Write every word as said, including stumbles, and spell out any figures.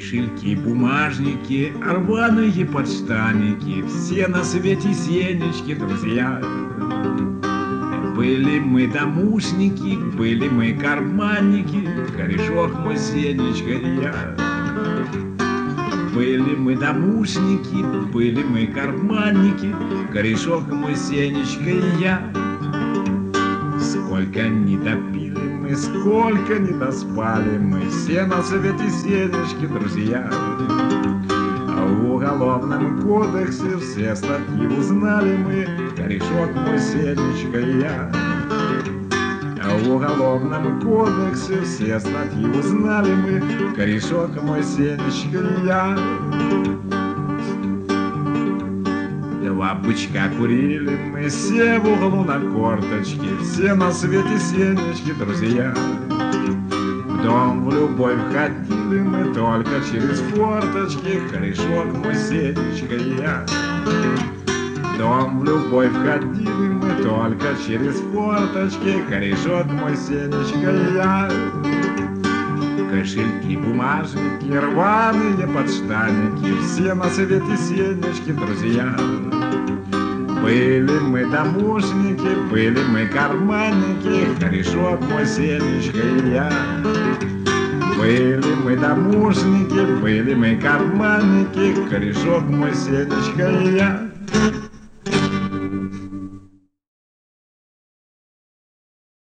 Кошельки, бумажники, рваные подштанники, все на свете Сенечки друзья. Были мы домушники, были мы карманники, корешок мой Сенечка и я. Были мы домушники, были мы карманники, корешок мой Сенечка и я. Сколько не допили мы, сколько не доспали мы, все на свете Сенечки друзья. В уголовном кодексе все статьи узнали мы, корешок мой Сенечка и я. В уголовном кодексе все статьи узнали мы, корешок мой Сенечка и я. Два бычка курили мы, все в углу на корточке, все на свете Сенечки друзья. В дом в любовь ходили мы только через форточки, корешок мой Сенечка и я. В дом в любовь ходили мы только через форточки, корешок мой Сенечка и я. Кошельки, бумажники, рваные подштанники, все на свете Сенечки друзья. Были мы домушники, были мы карманники, корешок мой Сенечка и я. Были мы домушники, были мы карманники, корешок мой Сенечка и я.